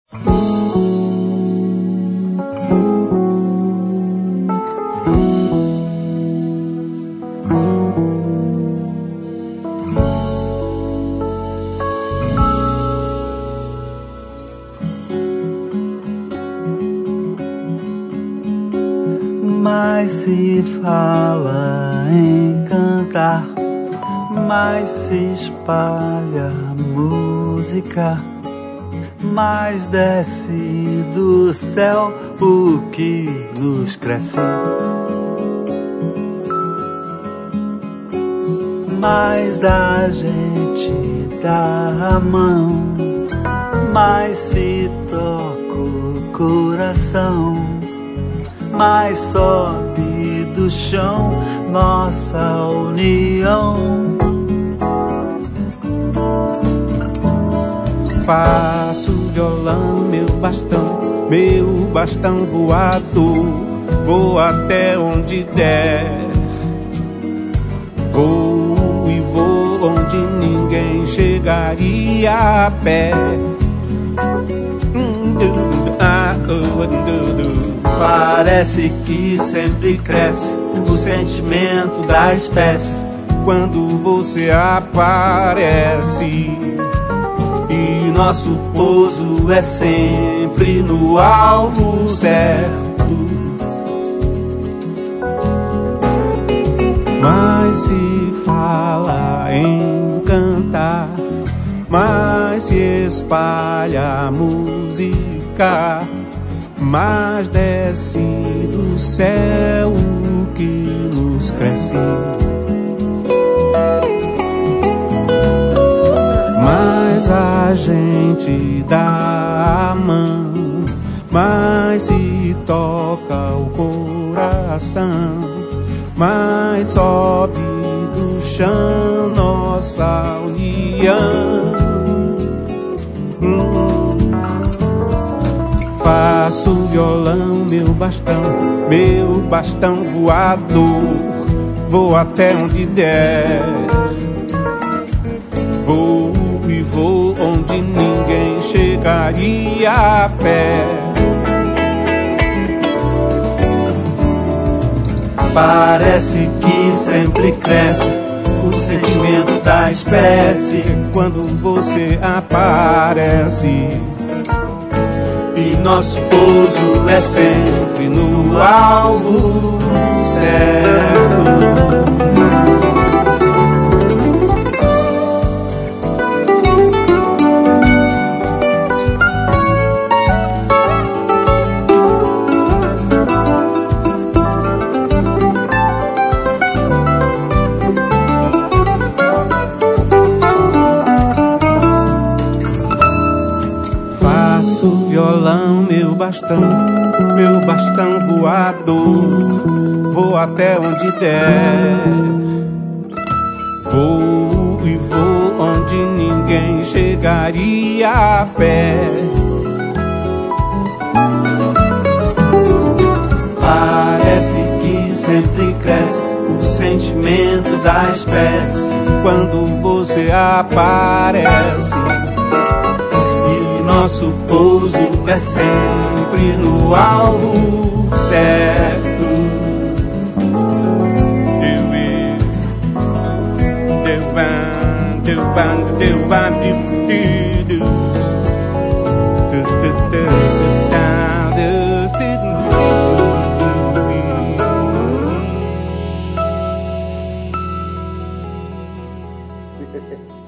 Mais se fala em cantar, mais se espalha a música, mais desce do céu o que nos cresce. Mais a gente dá a mão, mais se toca o coração, mais sobe do chão nossa união. Faço violão, meu bastão voador, vou até onde der. Vou e vou onde ninguém chegaria a pé. Parece que sempre cresce o sentimento da espécie quando você aparece. E nosso pouso é sempre no alvo certo. Mas se fala em cantar, mais se espalha a música, mas desce do céu o que nos cresce. Mas a gente dá a mão, mas se toca o coração, mas sobe do chão nossa união. Faço violão, meu bastão voador, vou até onde der. Vou e vou onde ninguém chegaria a pé. Parece que sempre cresce o sentimento da espécie quando você aparece. E nosso pouso é sempre no alvo certo. Faço violão, meu bastão voador, vou até onde der. Vou e vou onde ninguém chegaria a pé. Parece que sempre cresce o sentimento da espécie quando você aparece. Nosso pouso é sempre no alvo certo. Hehehe